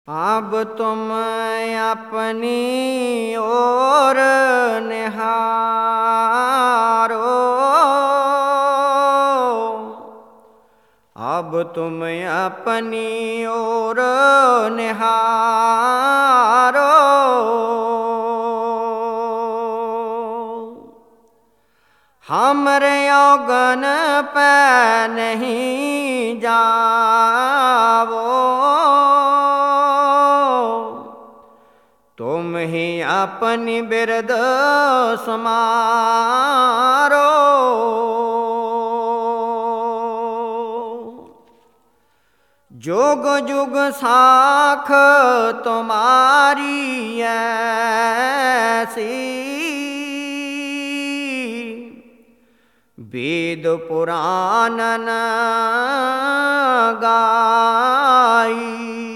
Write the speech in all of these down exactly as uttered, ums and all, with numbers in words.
अब तुम अपनी ओर निहारो, अब तुम अपनी ओर निहारो। हमरे औगन पे नहीं जावो, तुम ही अपनी बिरद समारो। जुग जुग साख तुम्हारी ऐसी, वेद पुराण न गाई।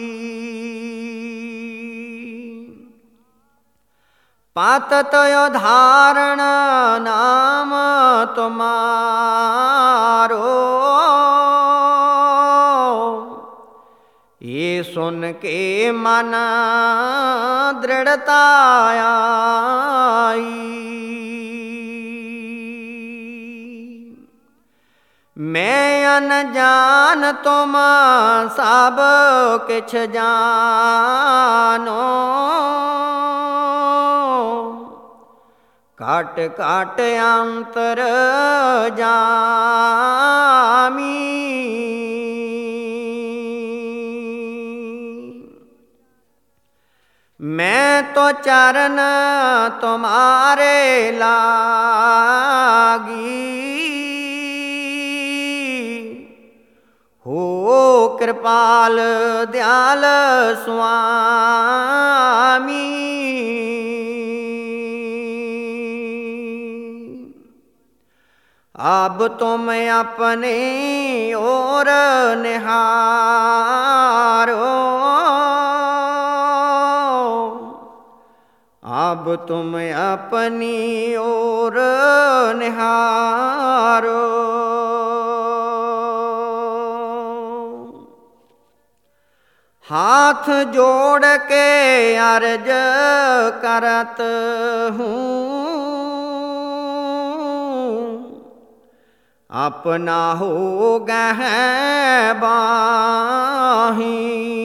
पातत धारण नाम तुम्हारो, ये सुन के मन दृढ़ता आई। मैं अनजान तुम सब किछ जानो, काट काट अंतर जामी। मैं तो चरण तुम्हारे लागी, हो कृपाल दयाल स्वामी। अब तुम अपने ओर निहारो, अब तुम अपनी ओर निहारो। हाथ जोड़ के अर्ज करत हूँ, अपना हो गह बाही।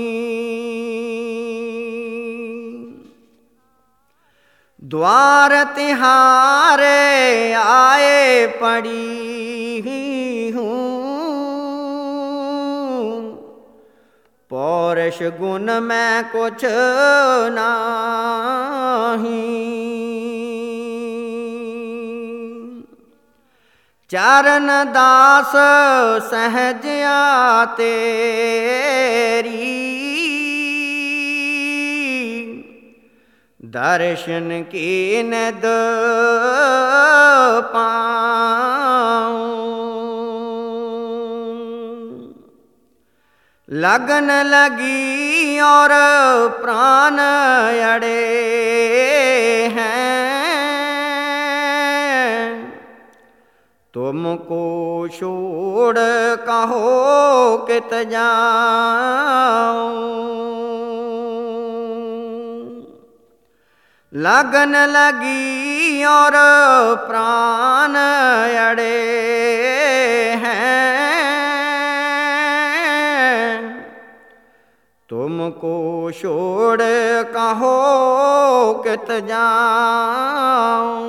द्वार तिहारे आए पड़ी हूँ, पौरुष गुण में कुछ नहीं। चरण दास सहजया तेरी, दर्शन की नद पाऊं। लगन लगी और प्राण अड़े हैं, तुमको छोड़ कहो कित जाऊं। लगन लगी और प्राण अड़े हैं, तुमको छोड़ कहो कित जाऊं।